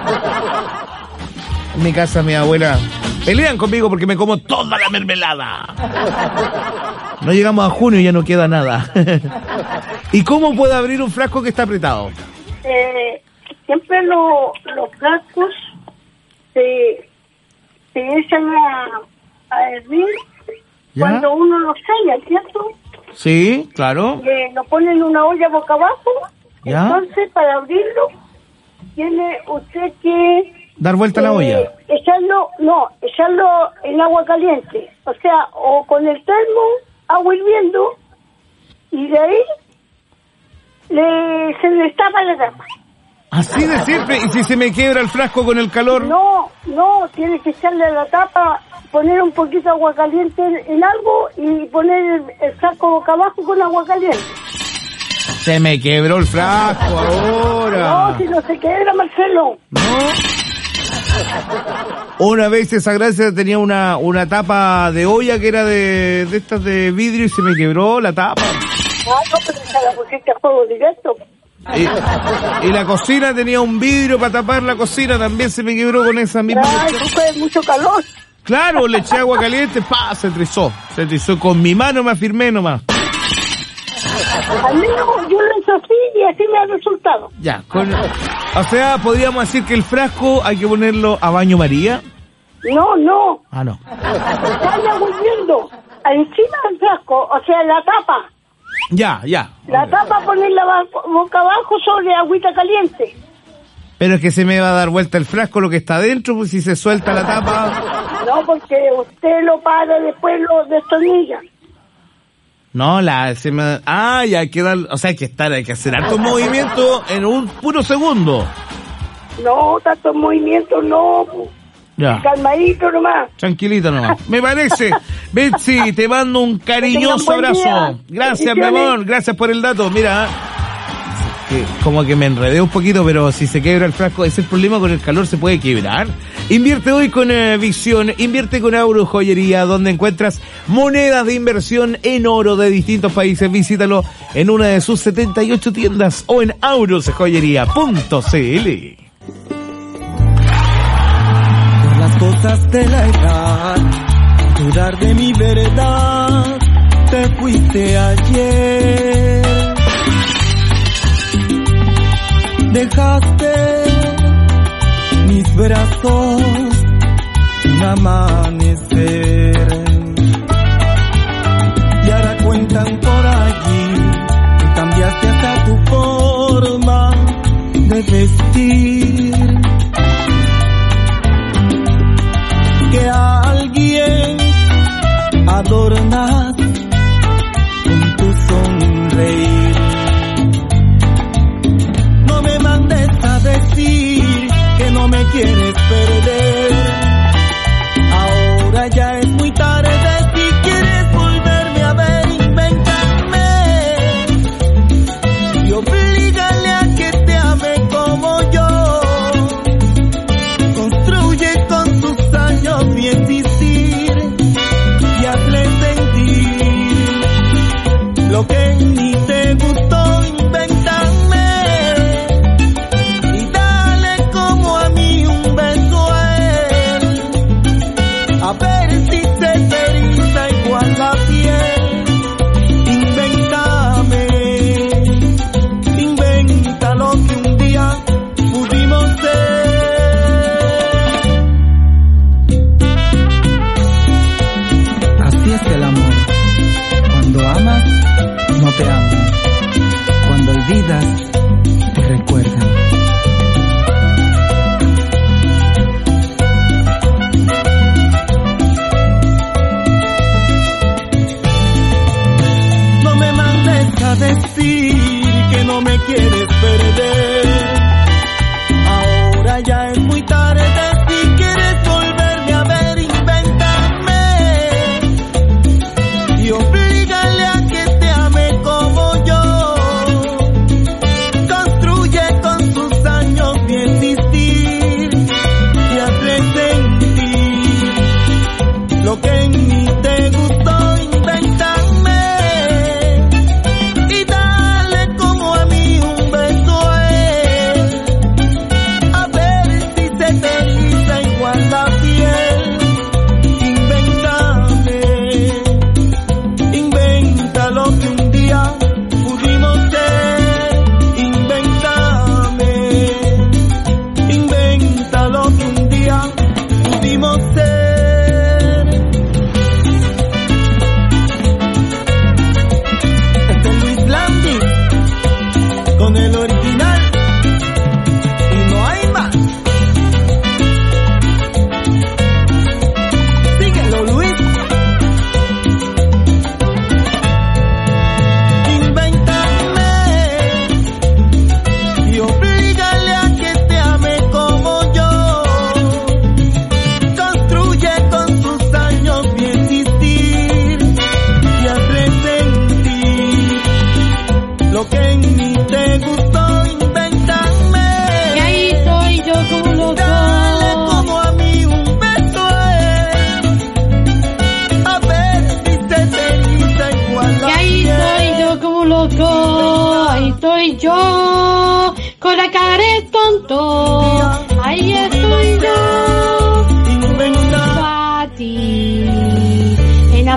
En mi casa mi abuela pelean conmigo porque me como toda la mermelada. No llegamos a junio y ya no queda nada. ¿Y cómo puedo abrir un frasco que está apretado? Eh, siempre lo, los frascos se, se echan a... a hervir ¿Ya? cuando uno lo sella, ¿cierto? Sí, claro. Eh, lo pone en una olla boca abajo. ¿Ya? Entonces, para abrirlo, tiene usted que... Dar vuelta a la eh, olla. Echarlo, no, echarlo en agua caliente. O sea, o con el termo, agua hirviendo, y de ahí le, se le destapa la tapa. Así de simple. ¿Y si se me quiebra el frasco con el calor? No, no, tienes que echarle a la tapa, poner un poquito de agua caliente en, en algo y poner el, el frasco boca abajo con agua caliente. Se me quebró el frasco ahora. No, si no se quebra, Marcelo. No. Una vez esa gracia tenía una, una tapa de olla que era de, de estas de vidrio y se me quebró la tapa. Ah, no, pero esa la pusiste a fuego directo. Y, y la cocina tenía un vidrio para tapar la cocina, también se me quebró con esa misma. Ay, fue mucho calor. Claro, le eché agua caliente, pa, se trizó. Se trizó, con mi mano me afirmé nomás. Al menos yo lo hice así y así me ha resultado. Ya, con, o sea, podríamos decir que el frasco hay que ponerlo a baño María. No, no. Ah, no. Está hirviendo encima del frasco, o sea, la tapa. Ya, ya. La tapa ponerla boca abajo sobre agüita caliente. Pero es que se me va a dar vuelta el frasco lo que está adentro, pues si se suelta la tapa. No, porque usted lo para, después lo destornilla. No, la se me, ah, ya hay que dar, o sea, hay que estar, hay que hacer harto movimiento en un puro segundo. No, tanto movimiento no. Ya. Calmadito nomás. Tranquilito nomás. Me parece. Betsy, te mando un cariñoso abrazo. Día. Gracias, mi amor. Gracias por el dato. Mira, que como que me enredé un poquito, pero si se quiebra el frasco, ese es el problema, con el calor se puede quebrar. Invierte hoy con eh, Visión, invierte con Auro Joyería, donde encuentras monedas de inversión en oro de distintos países. Visítalo en una de sus setenta y ocho tiendas o en auros joyería punto c l. Por las cosas de la edad, dudar de mi verdad, te fuiste ayer. Dejaste mis brazos un amanecer y ahora cuentan por allí que cambiaste hasta tu forma de vestir, que a alguien adornas con tu sonreír. Decir que no me quieres perder, ahora ya es muy tarde. Si quieres volverme a ver, invéntame y oblígale a que te ame como yo. Construye con tus años mi existir y hazle sentir lo que ni te gustó. Invéntame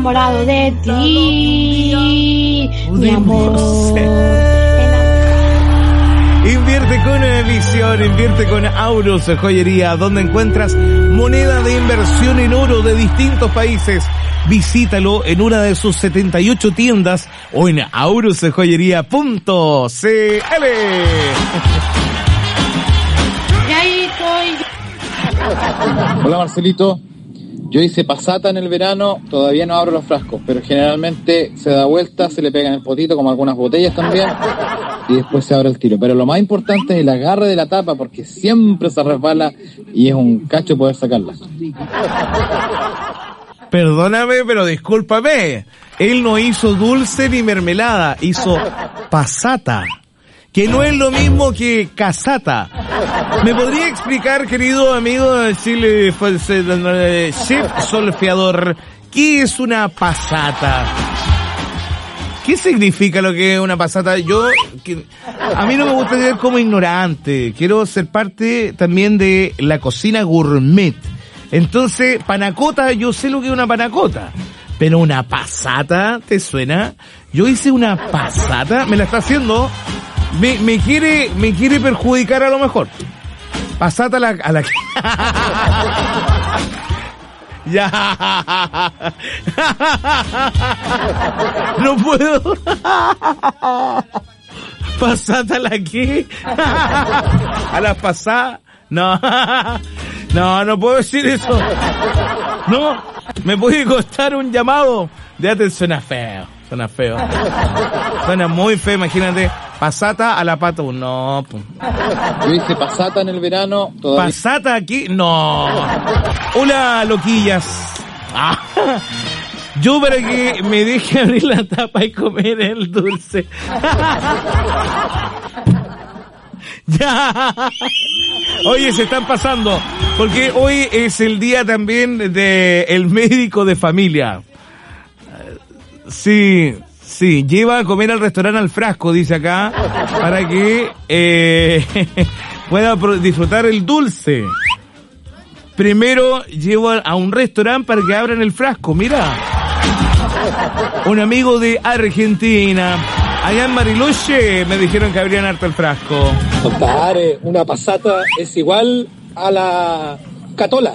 enamorado de ti, mi amor. Invierte con Visión, invierte con Auros Joyería, donde encuentras moneda de inversión en oro de distintos países. Visítalo en una de sus setenta y ocho tiendas o en auros joyería punto c l. Y ahí estoy. Hola Marcelito, yo hice pasata en el verano, todavía no abro los frascos, pero generalmente se da vuelta, se le pega en el potito como algunas botellas también y después se abre el tiro. Pero lo más importante es el agarre de la tapa porque siempre se resbala y es un cacho poder sacarla. Perdóname, pero discúlpame. Él no hizo dulce ni mermelada, hizo pasata, que no es lo mismo que casata. ¿Me podría explicar, querido amigo de Chile, chef solfeador, qué es una pasata? ¿Qué significa lo que es una pasata? Yo, que, a mí no me gusta ser como ignorante. Quiero ser parte también de la cocina gourmet. Entonces, panacota, yo sé lo que es una panacota. Pero una pasata, ¿te suena? Yo hice una pasata, me la está haciendo. Me, me quiere, me quiere perjudicar a lo mejor. Pasata a la, a la... Ya. No puedo. ¿Pasata a la qué? ¿A las pasadas? No. No, no puedo decir eso. No. Me puede costar un llamado. Ya te suena feo. Suena feo. Suena muy feo, imagínate. Pasata a la pata. No. Yo hice pasata en el verano. Todavía... ¿Pasata aquí? No. Hola, loquillas. Ah. Yo para que me deje abrir la tapa y comer el dulce. Ya. Oye, se están pasando. Porque hoy es el día también de el médico de familia. Sí, sí, lleva a comer al restaurante al frasco, dice acá, para que eh, pueda disfrutar el dulce. Primero llevo a un restaurante para que abran el frasco, mira. Un amigo de Argentina. Allá en Bariloche me dijeron que abrían harto el frasco. Compadre, una pasata es igual a la catola.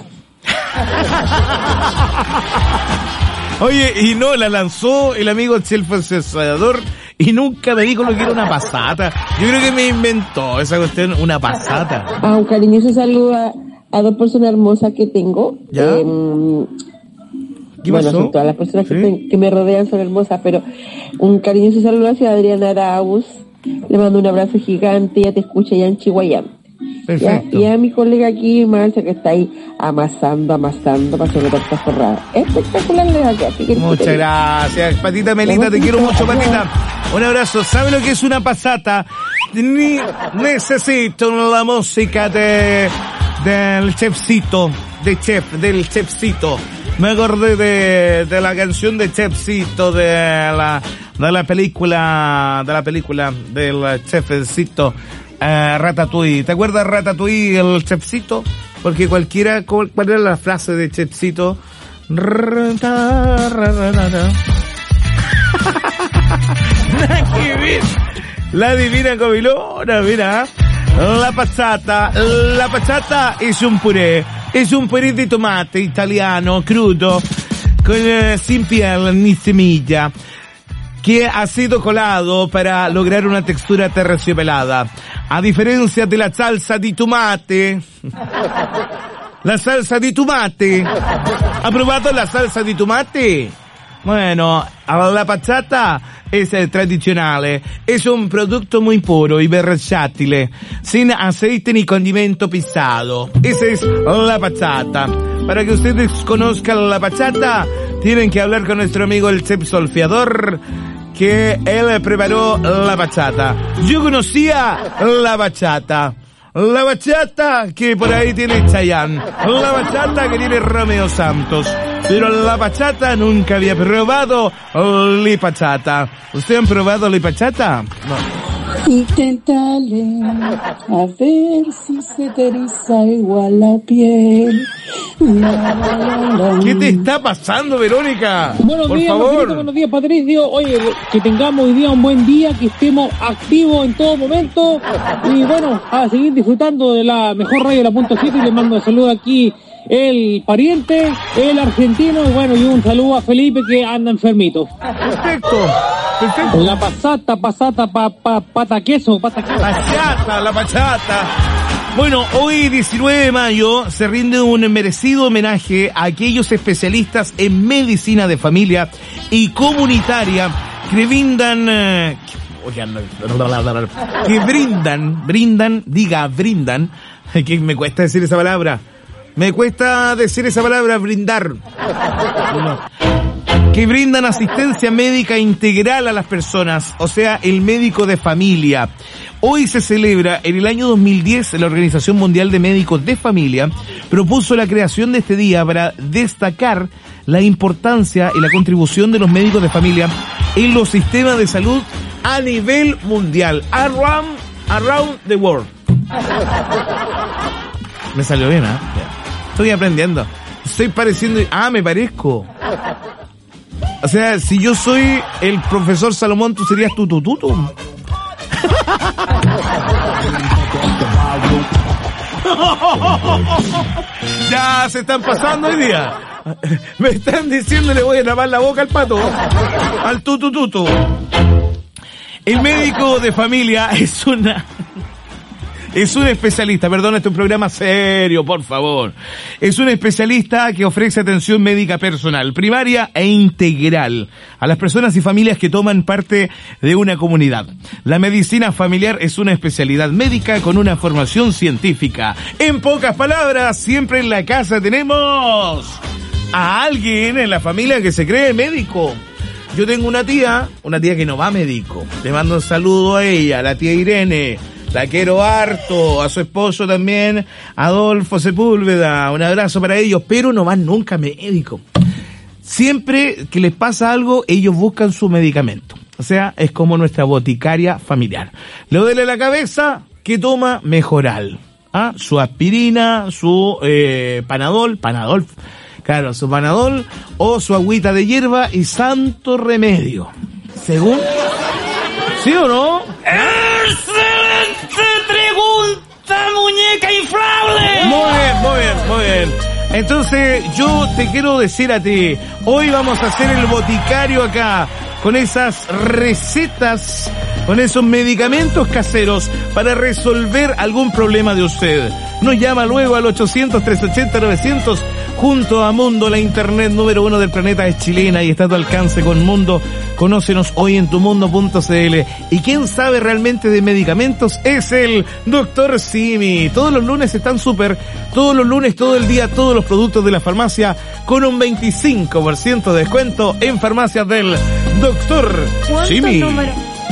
Oye, y no, la lanzó el amigo Chelfo-Cesador y nunca me dijo lo que era una pasata. Yo creo que me inventó esa cuestión, una pasata. Ah, un cariñoso saludo a, a dos personas hermosas que tengo. ¿Ya? Eh, ¿Qué bueno, pasó? son todas las personas que, ¿Sí? ten, que me rodean son hermosas, pero un cariñoso saludo hacia Adriana Arauz. Le mando un abrazo gigante, ella te escucha ya en Chihuahua. Perfecto. Y a mi colega aquí, Marcia, que está ahí amasando, amasando para hacer tortas forradas. Espectacular, le da que así que Muchas gracias, Patita Melita, te quiero mucho, Patita. Un abrazo. ¿Sabe lo que es una pasata? Ni necesito la música de del chefcito, de chef, del chefcito. Me acordé de, de la canción de Chefcito, de la, de la película, de la película del chefcito. Uh, Ratatouille. ¿Te acuerdas de Ratatouille, el chefcito? Porque cualquiera, ¿cuál era la frase de chefcito? La divina comilona, mira. La passata, la passata es un puré, es un puré de tomate italiano, crudo, con eh, sin piel ni semilla, que ha sido colado para lograr una textura terciopelada. A diferencia de la salsa di tomate, la salsa di tomate, ¿ha probado la salsa di tomate? Bueno, la passata es el tradicional, es un producto muy puro y versátil, sin aceite ni condimento pisado. Esa es la passata. Para que ustedes conozcan la passata, tienen que hablar con nuestro amigo el chef solfeador, que él preparó la bachata. Yo conocía la bachata. La bachata que por ahí tiene Chayanne. La bachata que tiene Romeo Santos. Pero la bachata nunca había probado la bachata. ¿Ustedes han probado la bachata? No. Inténtale, a ver si se te eriza igual la piel. La, la, la, la. ¿Qué te está pasando, Verónica? Buenos Por días, favor. Marcelito, buenos días, Patricio. Oye, que tengamos hoy día un buen día, que estemos activos en todo momento. Y bueno, a seguir disfrutando de la mejor radio de la punto siete. Y les mando un saludo aquí el pariente, el argentino. Y bueno, y un saludo a Felipe que anda enfermito. Perfecto. Perfecto. La pasata, pasata, pa, pa, pata queso, pata queso. Pachata, la pachata. Bueno, hoy diecinueve de mayo se rinde un merecido homenaje a aquellos especialistas en medicina de familia y comunitaria que brindan, eh, que brindan, brindan, diga, brindan, que me cuesta decir esa palabra, me cuesta decir esa palabra, brindar. No. Que brindan asistencia médica integral a las personas, o sea, el médico de familia. Hoy se celebra, en el año dos mil diez, la Organización Mundial de Médicos de Familia propuso la creación de este día para destacar la importancia y la contribución de los médicos de familia en los sistemas de salud a nivel mundial. Around, around the world. Me salió bien, ¿eh? Estoy aprendiendo. Estoy pareciendo... Ah, me parezco. O sea, si yo soy el profesor Salomón, tú serías tu tu tu tu. Ya se están pasando hoy día. Me están diciendo le voy a lavar la boca al pato. Al tu tu tu tu. El médico de familia es una... Es un especialista, perdón, este es un programa serio, por favor. Es un especialista que ofrece atención médica personal, primaria e integral a las personas y familias que toman parte de una comunidad. La medicina familiar es una especialidad médica con una formación científica. En pocas palabras, siempre en la casa tenemos a alguien en la familia que se cree médico. Yo tengo una tía, una tía que no va a médico. Le mando un saludo a ella, a la tía Irene. La quiero harto, a su esposo también, Adolfo Sepúlveda, un abrazo para ellos, pero no van nunca a médico. Siempre que les pasa algo, ellos buscan su medicamento. O sea, es como nuestra boticaria familiar. Le duele la cabeza, ¿qué toma? Mejoral. ¿Ah? Su aspirina, su eh, panadol, panadol, claro, su panadol, o su agüita de hierba y santo remedio. Según... ¿Sí o no? ¡Excelente pregunta, muñeca inflable! Muy bien, muy bien, muy bien. Entonces, yo te quiero decir a ti, hoy vamos a hacer el boticario acá, con esas recetas, con esos medicamentos caseros para resolver algún problema de usted. Nos llama luego al ochocientos, trescientos ochenta, novecientos. Junto a Mundo, la internet número uno del planeta es chilena y está a tu alcance con Mundo. Conócenos hoy en tumundo punto cl. Y quien sabe realmente de medicamentos es el doctor Simi. Todos los lunes están súper, todos los lunes, todo el día, todos los productos de la farmacia con un veinticinco por ciento de descuento en farmacias del doctor Simi. Número?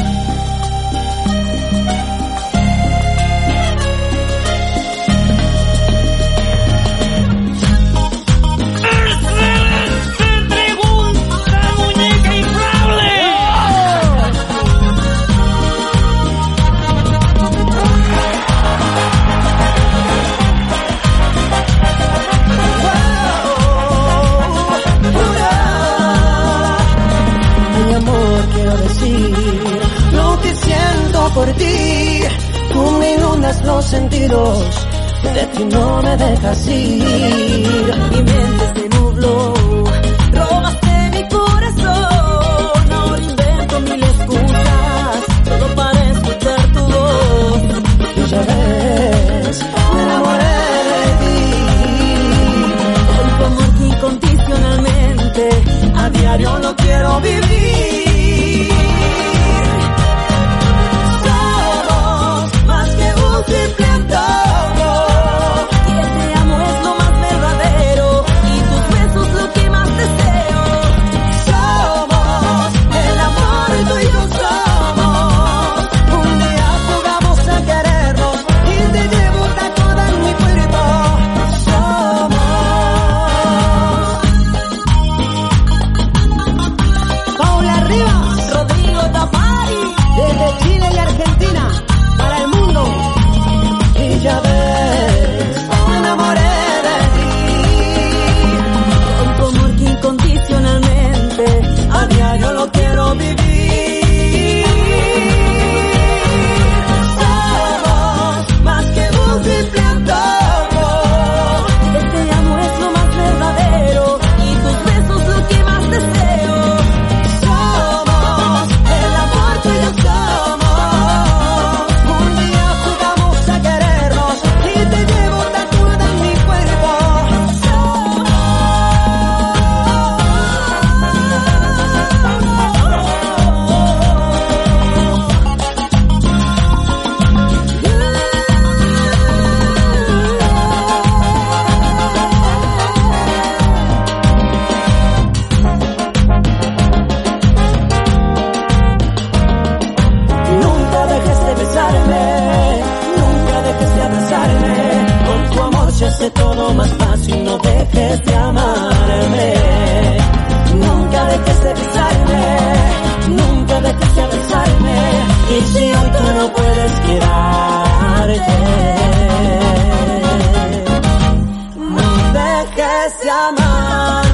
Por ti, tú me inundas los sentidos, de ti no me dejas ir. Mi mente se nubló, robaste mi corazón, ahora invento mil excusas, solo para escuchar tu voz. Y ya ves, me enamoré de ti, con tu amor incondicionalmente, a diario lo quiero vivir. Simple antojo, y ese amor es lo más verdadero, y tus hace todo más fácil, no dejes de amarme. Nunca dejes de besarme, nunca dejes de abrazarme. Y si hoy tú no puedes quedarte, no dejes de amar.